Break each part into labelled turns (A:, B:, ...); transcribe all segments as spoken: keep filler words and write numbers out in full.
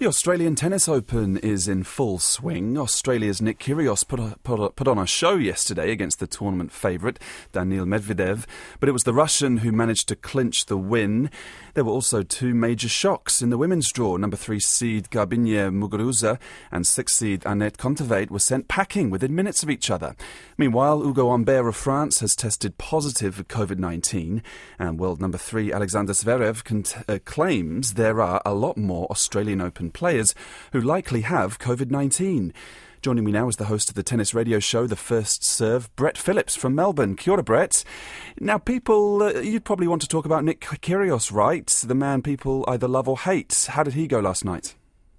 A: The Australian Tennis Open is in full swing. Australia's Nick Kyrgios put, a, put, a, put on a show yesterday against the tournament favourite, Daniil Medvedev, but it was the Russian who managed to clinch the win. There were also two major shocks in the women's draw. Number three seed Garbiñe Muguruza and six seed Anett Kontaveit were sent packing within minutes of each other. Meanwhile, Ugo Humbert of France has tested positive for covid nineteen, and world number three Alexander Zverev cont- uh, claims there are a lot more Australian Open players who likely have covid nineteen. Joining me now is the host of the tennis radio show, The First Serve, Brett Phillips from Melbourne. Kia ora, Brett. Now, people, uh, you'd probably want to talk about Nick Kyrgios, right? The man people either love or hate. How did he go last night?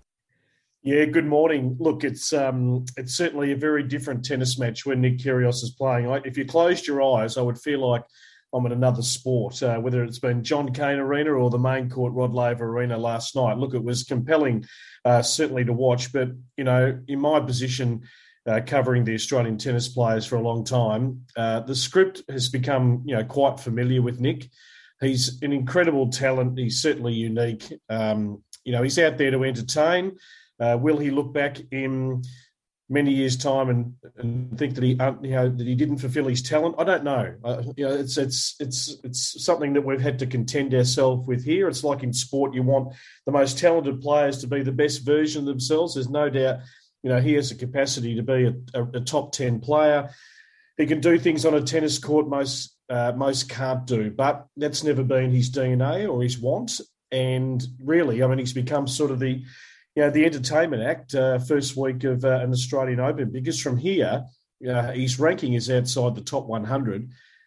B: Yeah, good morning. Look, it's um, it's certainly a very different tennis match when Nick Kyrgios is playing. Like, if you closed your eyes, I would feel like I'm in another sport, uh, whether it's been John Cain Arena or the main court Rod Laver Arena last night. Look, it was compelling, uh, certainly to watch. But, you know, in my position, uh, covering the Australian tennis players for a long time, uh, the script has become, you know, quite familiar with Nick. He's an incredible talent. He's certainly unique. Um, you know, he's out there to entertain. Uh, will he look back in many years' time and, and think that he, uh, you know, that he didn't fulfil his talent? I don't know. Uh, you know, it's it's it's it's something that we've had to contend ourselves with here. It's like in sport, you want the most talented players to be the best version of themselves. There's no doubt, you know, he has the capacity to be a, a, a top ten player. He can do things on a tennis court most uh, most can't do, but that's never been his D N A or his want. And really, I mean, he's become sort of the You know, the entertainment act, uh, first week of uh, an Australian Open, because from here, uh, his ranking is outside the top one hundred.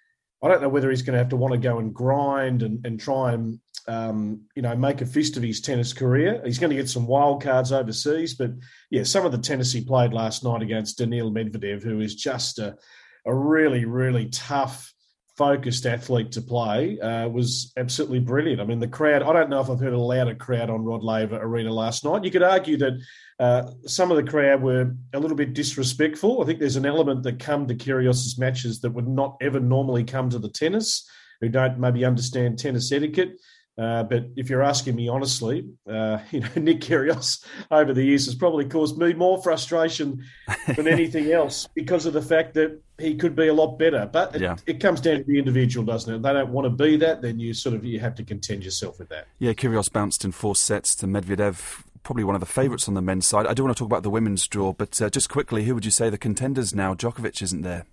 B: I don't know whether he's going to have to want to go and grind and, and try and, um, you know, make a fist of his tennis career. He's going to get some wild cards overseas. But, yeah, some of the tennis he played last night against Daniil Medvedev, who is just a, a really, really tough, focused athlete to play, uh, was absolutely brilliant. I mean, the crowd, I don't know if I've heard a louder crowd on Rod Laver Arena last night. You could argue that uh, some of the crowd were a little bit disrespectful. I think there's an element that come to Kyrgios' matches that would not ever normally come to the tennis, who don't maybe understand tennis etiquette. Uh, but if you're asking me honestly, uh, you know, Nick Kyrgios over the years has probably caused me more frustration than anything else because of the fact that he could be a lot better. But it, yeah. it comes down to the individual, doesn't it? If they don't want to be that, then you sort of you have to contend yourself with that.
A: Yeah, Kyrgios bounced in four sets to Medvedev, probably one of the favourites on the men's side. I do want to talk about the women's draw, but uh, just quickly, who would you say the contenders now? Djokovic isn't there.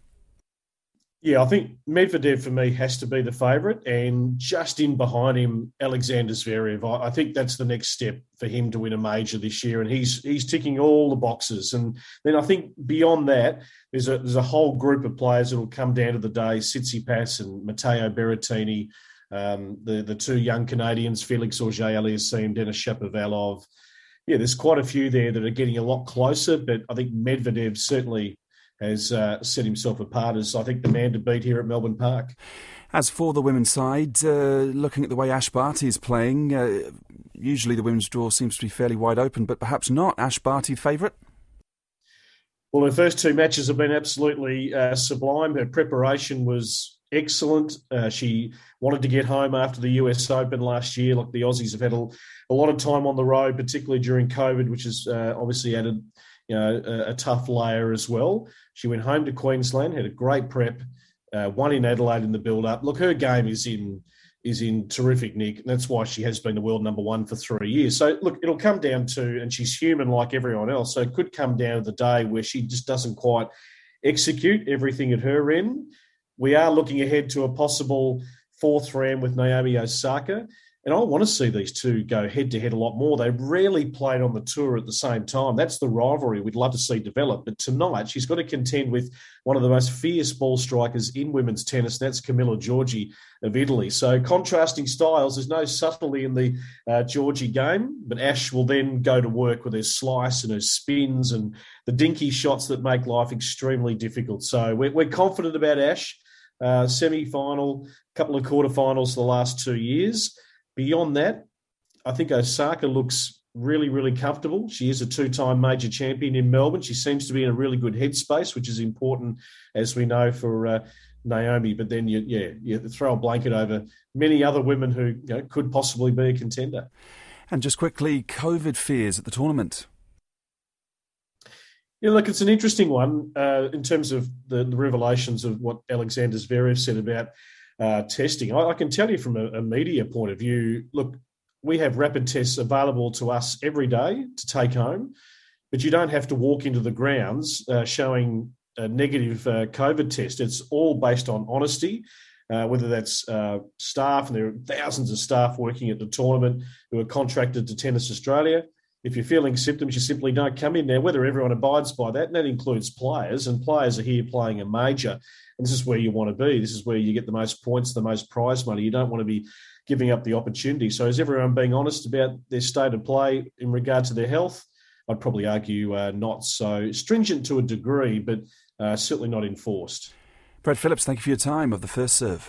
B: Yeah, I think Medvedev for me has to be the favourite, and just in behind him, Alexander Zverev. I, I think that's the next step for him to win a major this year, and he's he's ticking all the boxes. And then I think beyond that, there's a there's a whole group of players that will come down to the day: Tsitsipas and Matteo Berrettini, um, the the two young Canadians, Felix Auger-Aliassime, Denis Shapovalov. Yeah, there's quite a few there that are getting a lot closer, but I think Medvedev certainly has uh, set himself apart as, I think, the man to beat here at Melbourne Park.
A: As for the women's side, uh, looking at the way Ash Barty is playing, uh, usually the women's draw seems to be fairly wide open, but perhaps not. Ash Barty favourite?
B: Well, her first two matches have been absolutely uh, sublime. Her preparation was excellent. Uh, she wanted to get home after the U S Open last year. Like the Aussies have had a, a lot of time on the road, particularly during COVID, which has uh, obviously added you know, a, a tough layer as well. She went home to Queensland, had a great prep, uh, won in Adelaide in the build-up. Look, her game is in is in terrific nick, and that's why she has been the world number one for three years. So, look, it'll come down to, and she's human like everyone else, so it could come down to the day where she just doesn't quite execute everything at her end. We are looking ahead to a possible fourth round with Naomi Osaka. And I want to see these two go head-to-head a lot more. They rarely played on the tour at the same time. That's the rivalry we'd love to see develop. But tonight, she's got to contend with one of the most fierce ball strikers in women's tennis, and that's Camilla Giorgi of Italy. So contrasting styles, there's no subtlety in the uh, Giorgi game, but Ash will then go to work with her slice and her spins and the dinky shots that make life extremely difficult. So we're, we're confident about Ash. Uh, semi-final, couple of quarterfinals the last two years. Beyond that, I think Osaka looks really, really comfortable. She is a two-time major champion in Melbourne. She seems to be in a really good headspace, which is important, as we know, for uh, Naomi. But then, you, yeah, you throw a blanket over many other women who you know, could possibly be a contender.
A: And just quickly, COVID fears at the tournament.
B: Yeah, look, it's an interesting one uh, in terms of the, the revelations of what Alexander Zverev said about uh, testing. I, I can tell you from a, a media point of view, look, we have rapid tests available to us every day to take home, but you don't have to walk into the grounds uh, showing a negative uh, COVID test. It's all based on honesty, uh, whether that's uh, staff, and there are thousands of staff working at the tournament who are contracted to Tennis Australia. If you're feeling symptoms, you simply don't come in. Now, whether everyone abides by that, and that includes players, and players are here playing a major, and this is where you want to be. This is where you get the most points, the most prize money. You don't want to be giving up the opportunity. So is everyone being honest about their state of play in regard to their health? I'd probably argue uh, not. So stringent to a degree, but uh, certainly not enforced.
A: Brad Phillips, thank you for your time of The First Serve.